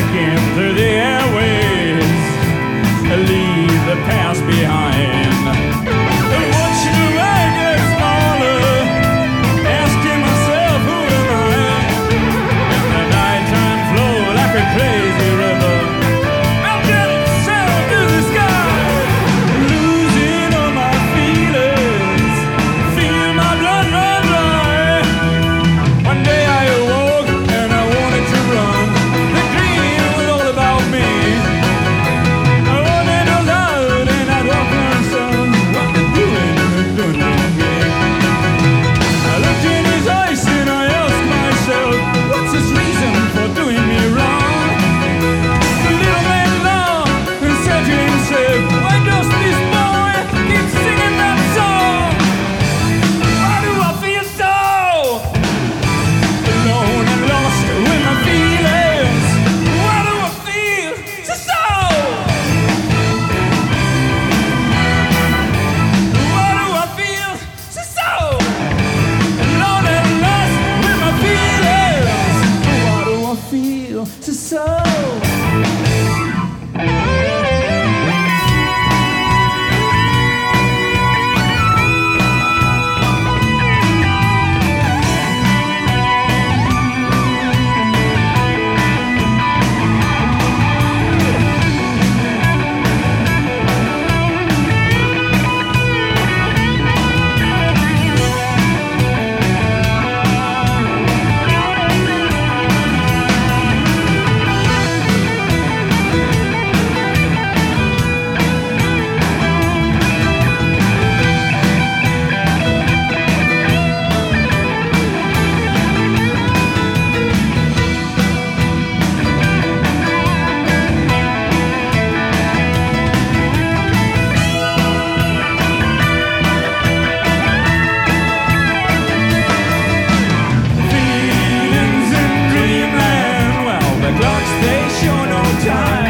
skim through the airways, leave the past behind. Watching the world get smaller, asking myself who am I? And the nighttime flow like a crazy river, melting sound through the sky, losing all my feelings, feel my blood run dry. One day I awoke and I wanted to run. The dream was all about me. I wanted to love and I'd walk on sun. What the doing to me? I looked in his eyes and I asked myself, what's his reason for doing me wrong? The little man laughed and said to himself, why does this boy keep singing that song? Why do I feel so alone and lost with my feelings? Why do I feel so? Why do I feel so alone and lost with my feelings? Why do I feel so? Feelings in dreamland, well, the clocks they show no time.